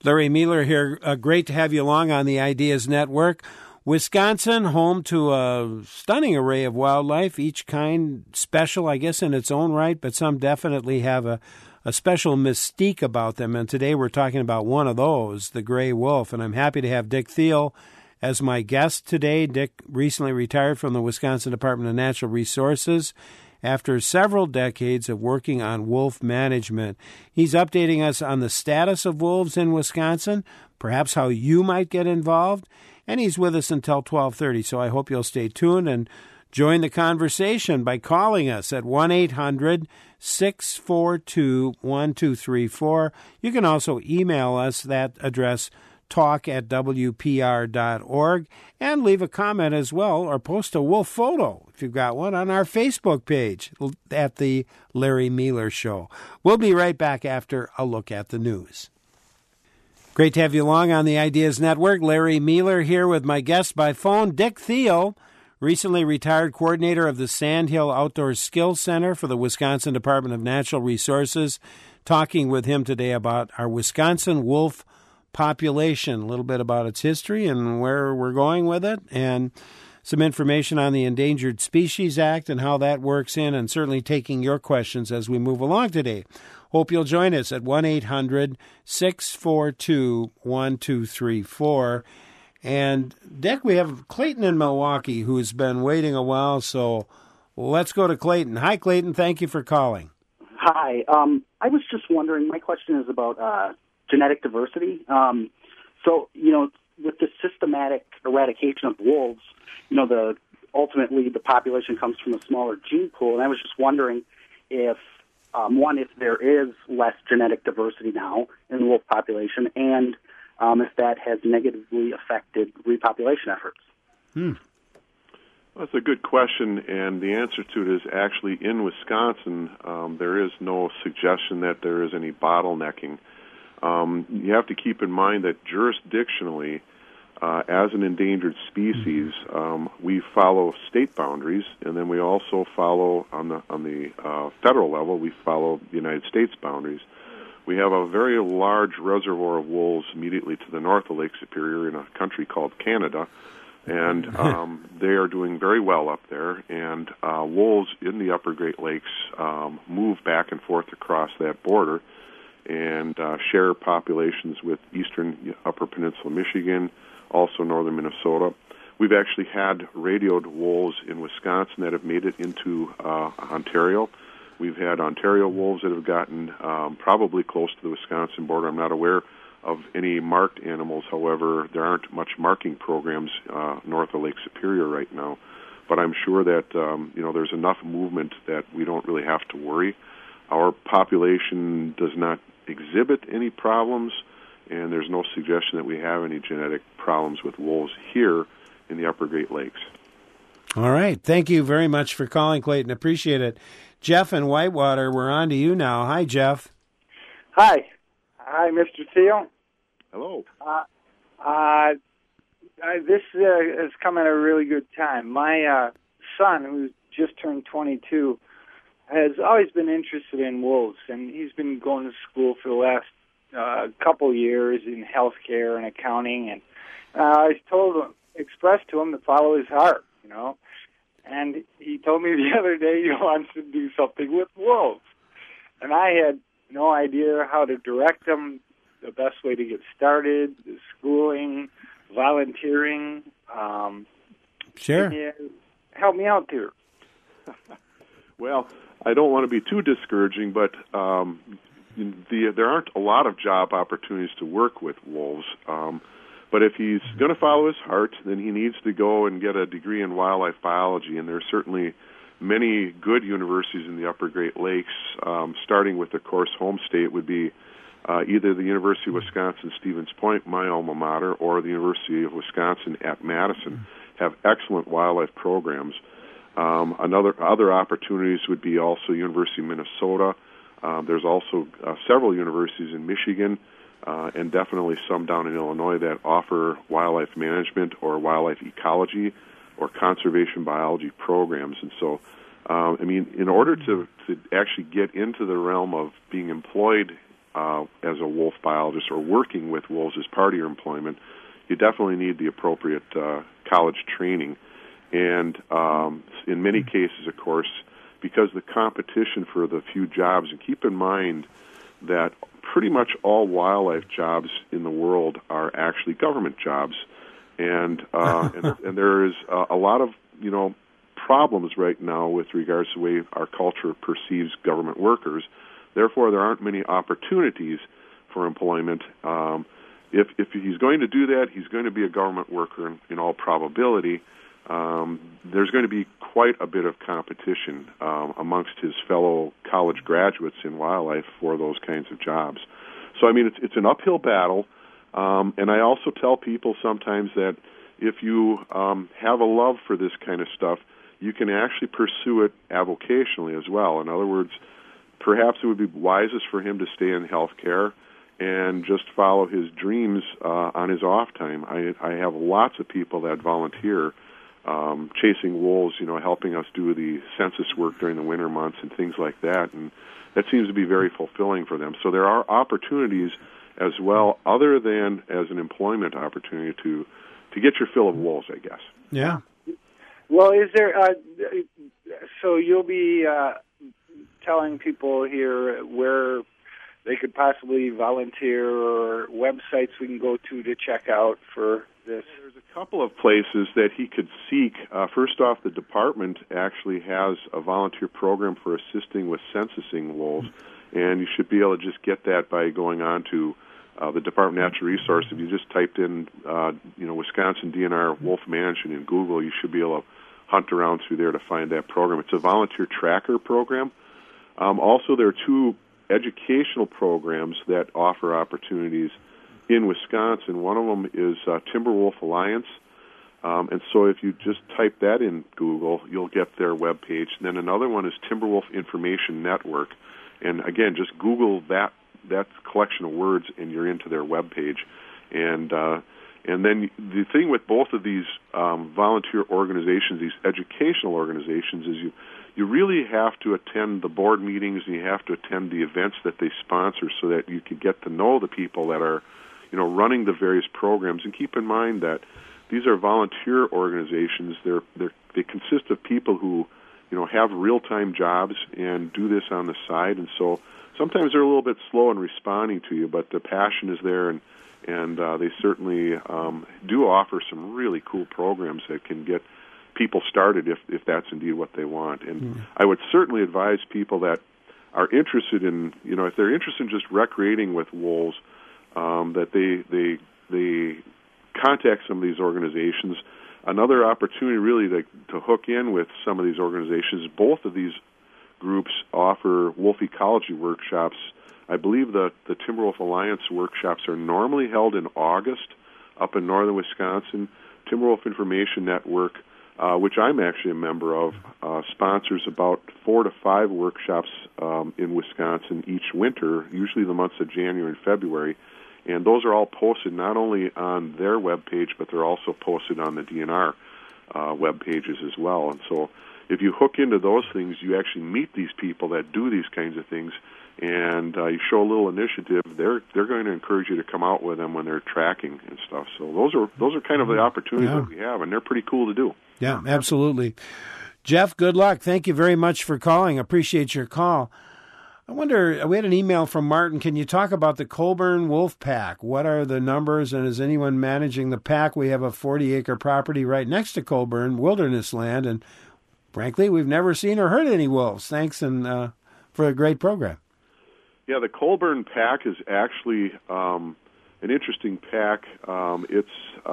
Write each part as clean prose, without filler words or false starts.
Larry Mueller here. Great to have you along on the Ideas Network. Wisconsin, home to a stunning array of wildlife, each kind special, I guess, in its own right, but some definitely have a special mystique about them. And today we're talking about one of those, the gray wolf. And I'm happy to have Dick Thiel as my guest today. Dick recently retired from the Wisconsin Department of Natural Resources after several decades of working on wolf management. He's updating us on the status of wolves in Wisconsin, perhaps how you might get involved, and he's with us until 12:30, so I hope you'll stay tuned and join the conversation by calling us at 1-800-642-1234. You can also email us that address, talk@wpr.org, and leave a comment as well, or post a wolf photo, if you've got one, on our Facebook page at the Larry Mueller Show. We'll be right back after a look at the news. Great to have you along on the Ideas Network. Larry Mueller here with my guest by phone, Dick Thiel, recently retired coordinator of the Sandhill Outdoor Skills Center for the Wisconsin Department of Natural Resources, talking with him today about our Wisconsin wolf population, a little bit about its history and where we're going with it, and some information on the Endangered Species Act and how that works in, and certainly taking your questions as we move along today. Hope you'll join us at 1-800-642-1234. And, Dick, we have Clayton in Milwaukee who's been waiting a while, so let's go to Clayton. Hi, Clayton. Thank you for calling. Hi. I was just wondering, my question is about genetic diversity. With the systematic eradication of wolves, ultimately the population comes from a smaller gene pool, and I was just wondering if there is less genetic diversity now in the wolf population, and if that has negatively affected repopulation efforts. That's a good question, and the answer to it is actually in Wisconsin, there is no suggestion that there is any bottlenecking. You have to keep in mind that jurisdictionally, as an endangered species, we follow state boundaries, and then we also follow on the federal level. We follow the United States boundaries. We have a very large reservoir of wolves immediately to the north of Lake Superior in a country called Canada, and they are doing very well up there. And wolves in the Upper Great Lakes move back and forth across that border and share populations with eastern Upper Peninsula Michigan, also northern Minnesota. We've actually had radioed wolves in Wisconsin that have made it into Ontario. We've had Ontario wolves that have gotten probably close to the Wisconsin border. I'm not aware of any marked animals. However, there aren't much marking programs north of Lake Superior right now. But I'm sure that there's enough movement that we don't really have to worry. Our population does not exhibit any problems, and there's no suggestion that we have any genetic problems with wolves here in the Upper Great Lakes. All right. Thank you very much for calling, Clayton. Appreciate it. Jeff in Whitewater, we're on to you now. Hi, Jeff. Hi. Hi, Mr. Thiel. Hello. This has come at a really good time. My son, who's just turned 22, has always been interested in wolves, and he's been going to school for the last couple years in healthcare and accounting, and I expressed to him to follow his heart, and he told me the other day he wants to do something with wolves, and I had no idea how to direct him, the best way to get started, the schooling, volunteering. Sure. Can you help me out here? Well, I don't want to be too discouraging, but there aren't a lot of job opportunities to work with wolves. But if he's going to follow his heart, then he needs to go and get a degree in wildlife biology. And there's certainly many good universities in the Upper Great Lakes, starting with, of course, home state would be either the University of Wisconsin-Stevens Point, my alma mater, or the University of Wisconsin at Madison, have excellent wildlife programs. Other opportunities would be also University of Minnesota. There's also several universities in Michigan, and definitely some down in Illinois that offer wildlife management or wildlife ecology or conservation biology programs. And so, in order to actually get into the realm of being employed as a wolf biologist or working with wolves as part of your employment, you definitely need the appropriate college training. And in many cases, of course, because the competition for the few jobs, and keep in mind that pretty much all wildlife jobs in the world are actually government jobs, and there is a lot of problems right now with regards to the way our culture perceives government workers. Therefore, there aren't many opportunities for employment. If he's going to do that, he's going to be a government worker in all probability. There's going to be quite a bit of competition amongst his fellow college graduates in wildlife for those kinds of jobs. So, I mean, it's an uphill battle, and I also tell people sometimes that if you have a love for this kind of stuff, you can actually pursue it avocationally as well. In other words, perhaps it would be wisest for him to stay in healthcare and just follow his dreams on his off time. I have lots of people that volunteer chasing wolves, helping us do the census work during the winter months and things like that, and that seems to be very fulfilling for them. So there are opportunities as well, other than as an employment opportunity to get your fill of wolves, I guess. Yeah. Well, is there? So you'll be telling people here where they could possibly volunteer, or websites we can go to check out for this? There's a couple of places that he could seek. First off, the department actually has a volunteer program for assisting with censusing wolves, and you should be able to just get that by going on to the Department of Natural Resources. If you just typed in, Wisconsin DNR Wolf Management in Google, you should be able to hunt around through there to find that program. It's a volunteer tracker program. Also, there are two educational programs that offer opportunities in Wisconsin. One of them is Timberwolf Alliance, and so if you just type that in Google, you'll get their webpage. And then another one is Timberwolf Information Network, and again, just Google that collection of words, and you're into their webpage. And then the thing with both of these volunteer organizations, these educational organizations, is you really have to attend the board meetings, and you have to attend the events that they sponsor so that you can get to know the people that are, running the various programs. And keep in mind that these are volunteer organizations. They consist of people who, have real-time jobs and do this on the side. And so sometimes they're a little bit slow in responding to you, but the passion is there, and they certainly do offer some really cool programs that can get people started if that's indeed what they want. And I would certainly advise people that are interested in, if they're interested in just recreating with wolves, that they contact some of these organizations. Another opportunity really to hook in with some of these organizations, both of these groups offer wolf ecology workshops. I believe the Timberwolf Alliance workshops are normally held in August up in northern Wisconsin. Timberwolf Information Network, which I'm actually a member of, sponsors about 4 to 5 workshops in Wisconsin each winter, usually the months of January and February. And those are all posted not only on their webpage, but they're also posted on the DNR web pages as well. And so if you hook into those things, you actually meet these people that do these kinds of things, and you show a little initiative. They're going to encourage you to come out with them when they're tracking and stuff. So those are kind of the opportunities that we have, and they're pretty cool to do. Yeah, absolutely. Jeff, good luck. Thank you very much for calling. Appreciate your call. I wonder, we had an email from Martin. Can you talk about the Colburn Wolf Pack? What are the numbers, and is anyone managing the pack? We have a 40-acre property right next to Colburn, wilderness land, and frankly, we've never seen or heard any wolves. Thanks and for a great program. Yeah, the Colburn Pack is actually an interesting pack. It's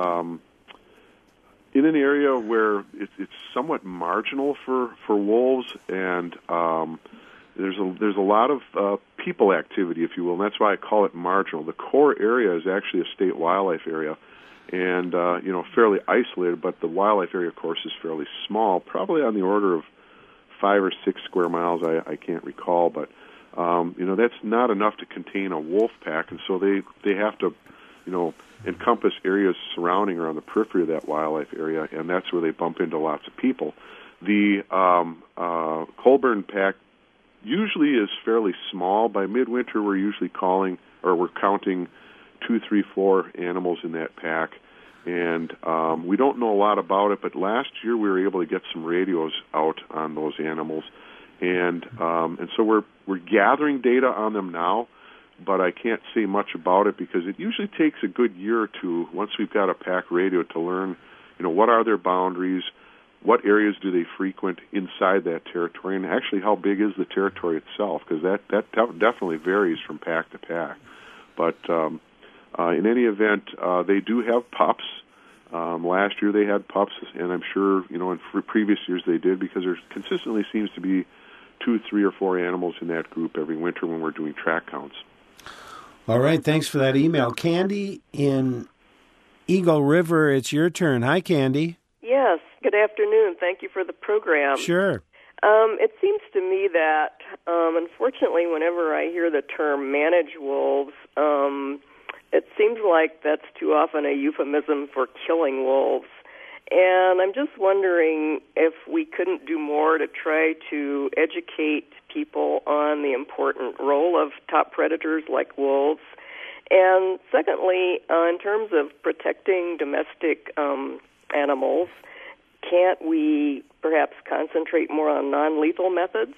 in an area where it's somewhat marginal for wolves, and there's a lot of people activity, if you will, and that's why I call it marginal. The core area is actually a state wildlife area, and fairly isolated, but the wildlife area, of course, is fairly small, probably on the order of 5 or 6 square miles. I can't recall, but that's not enough to contain a wolf pack, and so they have to encompass areas surrounding or on the periphery of that wildlife area, and that's where they bump into lots of people. The Colburn Pack usually is fairly small. By midwinter, we're usually we're counting 2, 3, 4 animals in that pack. And we don't know a lot about it, but last year we were able to get some radios out on those animals. And so we're gathering data on them now, but I can't say much about it because it usually takes a good year or two once we've got a pack radio to learn, what are their boundaries, what areas do they frequent inside that territory, and actually how big is the territory itself, because that definitely varies from pack to pack. But in any event, they do have pups. Last year they had pups, and I'm sure, in previous years they did, because there consistently seems to be 2, 3, or 4 animals in that group every winter when we're doing track counts. All right, thanks for that email. Candy in Eagle River, it's your turn. Hi, Candy. Yes, good afternoon. Thank you for the program. Sure. It seems to me that, unfortunately, whenever I hear the term manage wolves, it seems like that's too often a euphemism for killing wolves. And I'm just wondering if we couldn't do more to try to educate people on the important role of top predators like wolves. And secondly, in terms of protecting domestic animals, can't we perhaps concentrate more on non-lethal methods?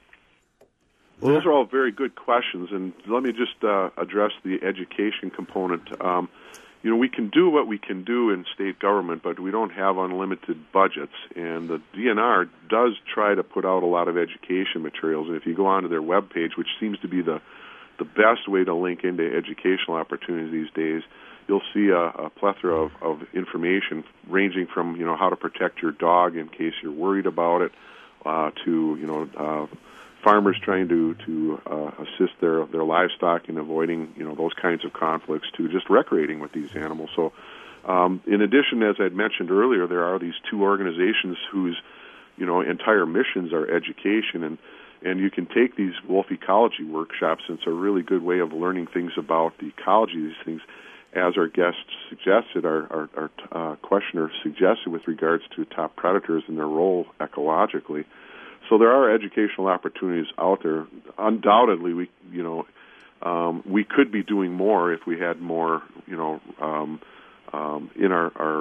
Well, those are all very good questions, and let me just address the education component. We can do what we can do in state government, but we don't have unlimited budgets, and the DNR does try to put out a lot of education materials, and if you go onto their webpage, which seems to be the best way to link into educational opportunities these days, you'll see a plethora of information ranging from, how to protect your dog in case you're worried about it, to, farmers trying to assist their livestock in avoiding, those kinds of conflicts, to just recreating with these animals. So, in addition, as I'd mentioned earlier, there are these 2 organizations whose, entire missions are education, and you can take these wolf ecology workshops, and it's a really good way of learning things about the ecology of these things, as our guest suggested, our questioner suggested, with regards to top predators and their role ecologically. So there are educational opportunities out there. Undoubtedly, we could be doing more if we had more, in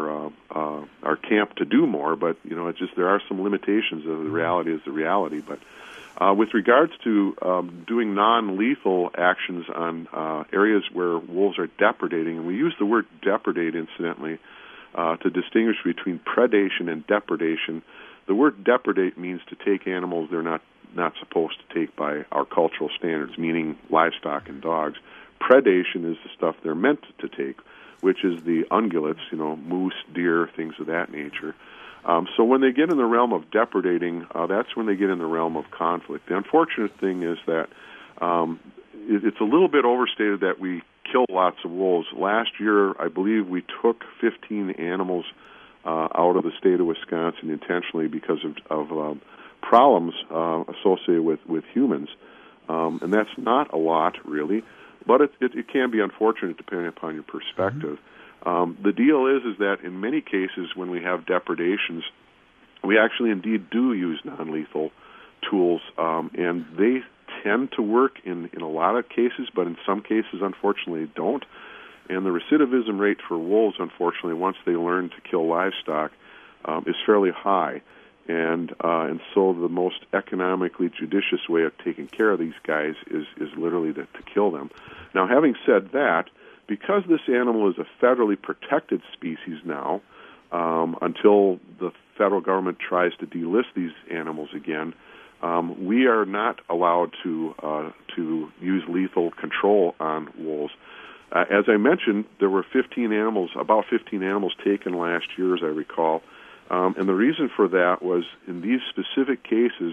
our camp to do more. But it's just there are some limitations. The reality is the reality. But with regards to doing non-lethal actions on areas where wolves are depredating, and we use the word depredate, incidentally, to distinguish between predation and depredation. The word depredate means to take animals they're not supposed to take by our cultural standards, meaning livestock and dogs. Predation is the stuff they're meant to take, which is the ungulates, moose, deer, things of that nature. So when they get in the realm of depredating, that's when they get in the realm of conflict. The unfortunate thing is that it's a little bit overstated that we kill lots of wolves. Last year, I believe we took 15 animals out of the state of Wisconsin intentionally because of problems associated with humans. And that's not a lot, really, but it can be unfortunate depending upon your perspective. The deal is that in many cases when we have depredations, we actually indeed do use non-lethal tools, and they tend to work in a lot of cases, but in some cases, unfortunately, don't. And the recidivism rate for wolves, unfortunately, once they learn to kill livestock, is fairly high. And so the most economically judicious way of taking care of these guys is literally to kill them. Now, having said that, because this animal is a federally protected species now, until the federal government tries to delist these animals again, we are not allowed to use lethal control on wolves. As I mentioned, there were about 15 animals taken last year, as I recall. And the reason for that was, in these specific cases,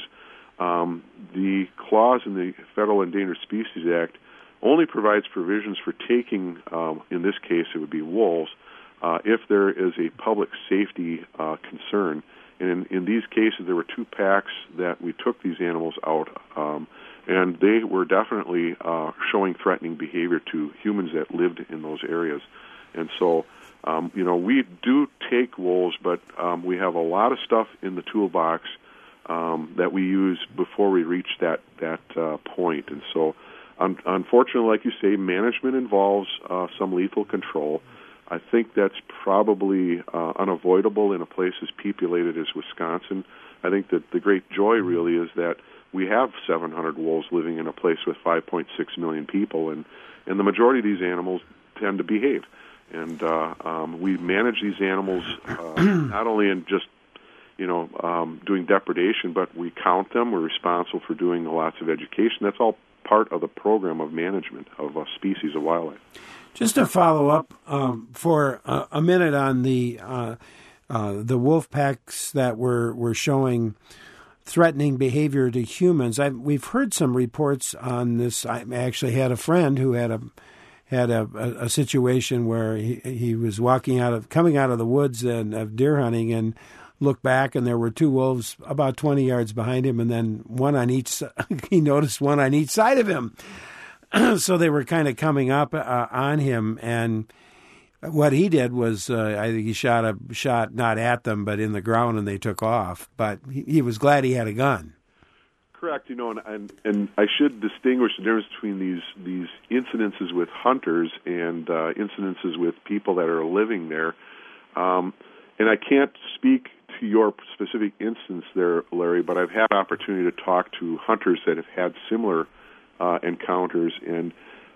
the clause in the Federal Endangered Species Act only provides provisions for taking, in this case it would be wolves, if there is a public safety concern. And in these cases, there were 2 packs that we took these animals out, and they were definitely showing threatening behavior to humans that lived in those areas. And so, we do take wolves, but we have a lot of stuff in the toolbox that we use before we reach that point. And so, unfortunately, like you say, management involves some lethal control. I think that's probably unavoidable in a place as populated as Wisconsin. I think that the great joy really is that we have 700 wolves living in a place with 5.6 million people, and the majority of these animals tend to behave. And we manage these animals not only in just doing depredation, but we count them. We're responsible for doing lots of education. That's all part of the program of management of a species of wildlife. Just to follow up for a minute on the wolf packs that were showing threatening behavior to humans. We've heard some reports on this. I actually had a friend who had a situation where he was coming out of the woods and of deer hunting and looked back, and there were two wolves about 20 yards behind him, and then he noticed one on each side of him. So they were kind of coming up on him, and what he did was I think he shot a shot not at them but in the ground, and they took off. But he was glad he had a gun. Correct, and I should distinguish the difference between these incidences with hunters and incidences with people that are living there. And I can't speak to your specific instance there, Larry, but I've had opportunity to talk to hunters that have had similar encounters, and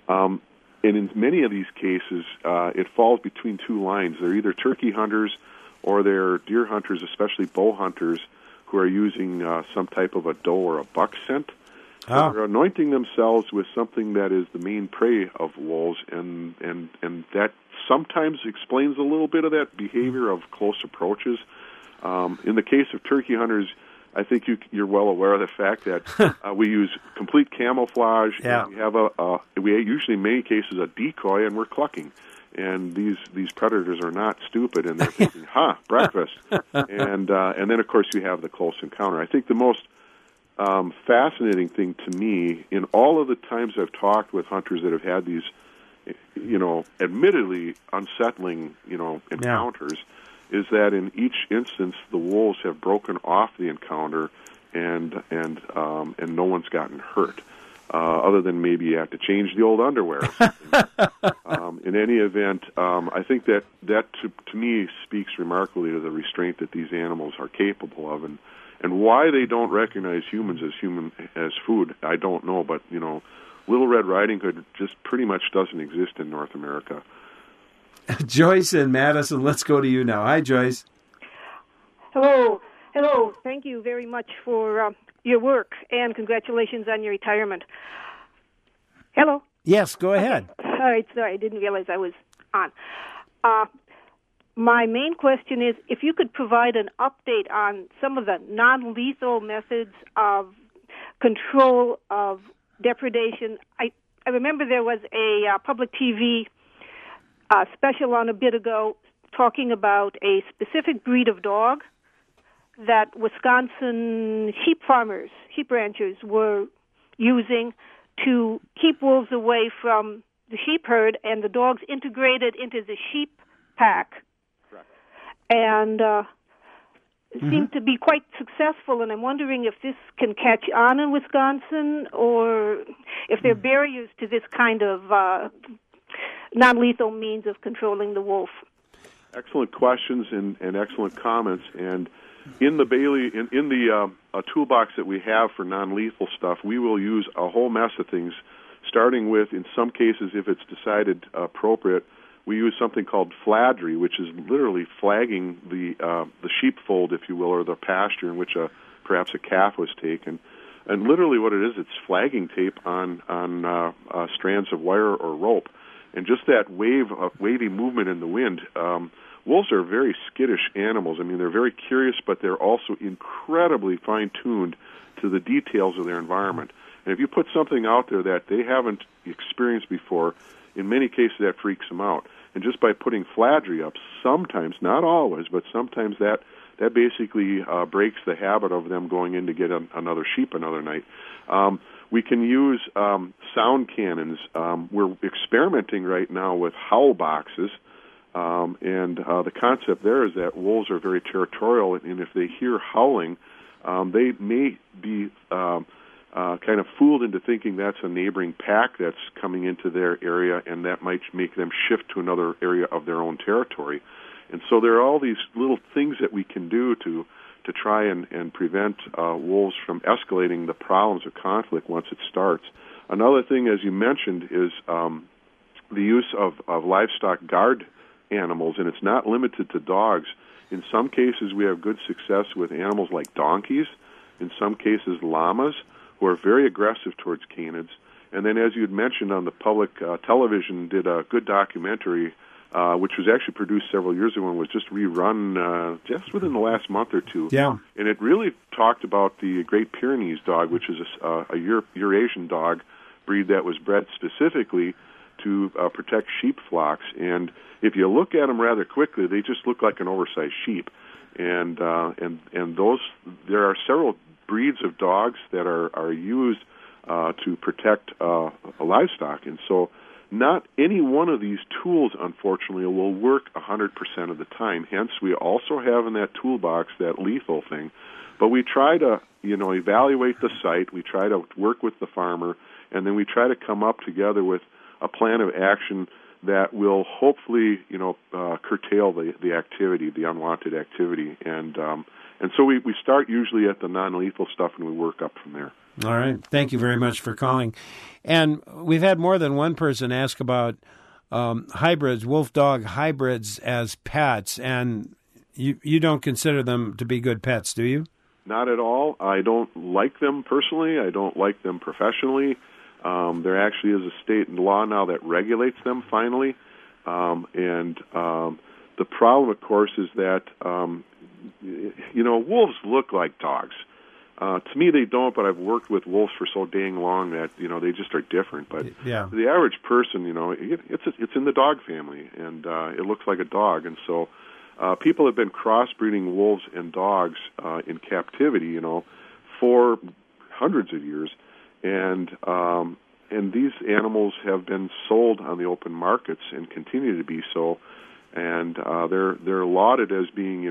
in many of these cases, it falls between two lines. They're either turkey hunters or they're deer hunters, especially bow hunters, who are using some type of a doe or a buck scent. Oh. They're anointing themselves with something that is the main prey of wolves, and that sometimes explains a little bit of that behavior of close approaches. In the case of turkey hunters, I think you're well aware of the fact that we use complete camouflage. Yeah. And we usually, in many cases, a decoy, and we're clucking. And these predators are not stupid, and they're thinking, breakfast. And then, of course, you have the close encounter. I think the most fascinating thing to me, in all of the times I've talked with hunters that have had these, admittedly unsettling, encounters, is that in each instance the wolves have broken off the encounter, and no one's gotten hurt, other than maybe you have to change the old underwear. In any event, I think that to me speaks remarkably to the restraint that these animals are capable of, and why they don't recognize humans as food, I don't know. But Little Red Riding Hood just pretty much doesn't exist in North America. Joyce in Madison, let's go to you now. Hi, Joyce. Hello. Thank you very much for your work, and congratulations on your retirement. Hello? Yes, go ahead. All right, sorry, I didn't realize I was on. My main question is if you could provide an update on some of the non-lethal methods of control of depredation. I remember there was a public TV special on a bit ago talking about a specific breed of dog that Wisconsin sheep ranchers were using to keep wolves away from the sheep herd, and the dogs integrated into the sheep pack. Correct. And seemed to be quite successful, and I'm wondering if this can catch on in Wisconsin, or if there are barriers to this kind of non-lethal means of controlling the wolf. Excellent questions and excellent comments. And in the Bailey, in the toolbox that we have for non-lethal stuff, we will use a whole mess of things, starting with, in some cases, if it's decided appropriate, we use something called fladry, which is literally flagging the sheepfold, if you will, or the pasture in which perhaps a calf was taken. And literally what it is, it's flagging tape on strands of wire or rope. And just that wavy movement in the wind, wolves are very skittish animals. I mean, they're very curious, but they're also incredibly fine-tuned to the details of their environment. And if you put something out there that they haven't experienced before, in many cases that freaks them out. And just by putting fladry up, sometimes, not always, but sometimes that basically breaks the habit of them going in to get another sheep another night. We can use sound cannons. We're experimenting right now with howl boxes, and the concept there is that wolves are very territorial, and if they hear howling, they may be kind of fooled into thinking that's a neighboring pack that's coming into their area, and that might make them shift to another area of their own territory. And so there are all these little things that we can do to try and prevent wolves from escalating the problems of conflict once it starts. Another thing, as you mentioned, is the use of livestock guard animals, and it's not limited to dogs. In some cases, we have good success with animals like donkeys, in some cases llamas, who are very aggressive towards canids. And then, as you had mentioned on the public television, did a good documentary, which was actually produced several years ago and was just rerun just within the last month or two. Yeah. And it really talked about the Great Pyrenees dog, which is a Eurasian dog breed that was bred specifically to protect sheep flocks. And if you look at them rather quickly, they just look like an oversized sheep. And those, there are several breeds of dogs that are used to protect livestock. And so not any one of these tools, unfortunately, will work 100% of the time. Hence, we also have in that toolbox that lethal thing. But we try to, evaluate the site. We try to work with the farmer, and then we try to come up together with a plan of action that will hopefully, curtail the activity, the unwanted activity. And so we start usually at the non-lethal stuff, and we work up from there. All right. Thank you very much for calling. And we've had more than one person ask about hybrids, wolf-dog hybrids as pets, and you don't consider them to be good pets, do you? Not at all. I don't like them personally. I don't like them professionally. There actually is a state law now that regulates them finally. The problem, of course, is that, wolves look like dogs. To me, they don't, but I've worked with wolves for so dang long that, they just are different. But yeah. The average person, it's in the dog family, and it looks like a dog. And so people have been crossbreeding wolves and dogs in captivity, for hundreds of years. And these animals have been sold on the open markets and continue to be so. And they're lauded as being,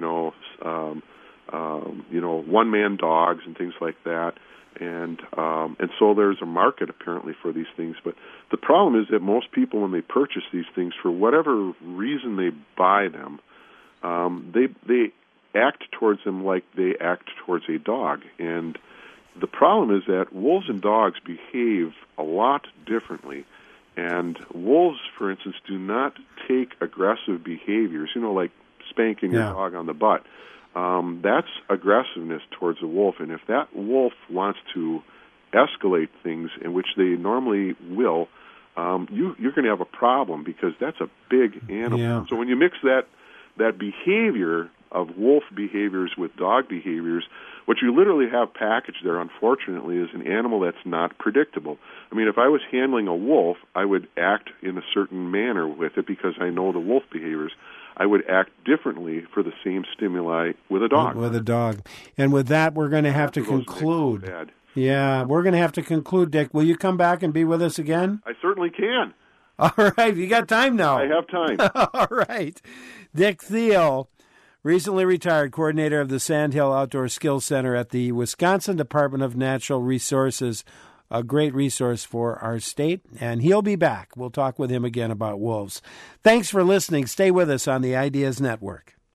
one-man dogs and things like that, and so there's a market apparently for these things. But the problem is that most people, when they purchase these things, for whatever reason they buy them, they act towards them like they act towards a dog. And the problem is that wolves and dogs behave a lot differently. And wolves, for instance, do not take aggressive behaviors, like spanking your dog on the butt. That's aggressiveness towards a wolf. And if that wolf wants to escalate things, in which they normally will, you're going to have a problem, because that's a big animal. Yeah. So when you mix that behavior of wolf behaviors with dog behaviors, what you literally have packaged there, unfortunately, is an animal that's not predictable. I mean, if I was handling a wolf, I would act in a certain manner with it because I know the wolf behaviors. I would act differently for the same stimuli with a dog. With a dog. And with that, we're going to have to conclude. Yeah, we're going to have to conclude, Dick. Will you come back and be with us again? I certainly can. All right. You got time now. I have time. All right. Dick Thiel, recently retired coordinator of the Sandhill Outdoor Skills Center at the Wisconsin Department of Natural Resources, a great resource for our state, and he'll be back. We'll talk with him again about wolves. Thanks for listening. Stay with us on the Ideas Network.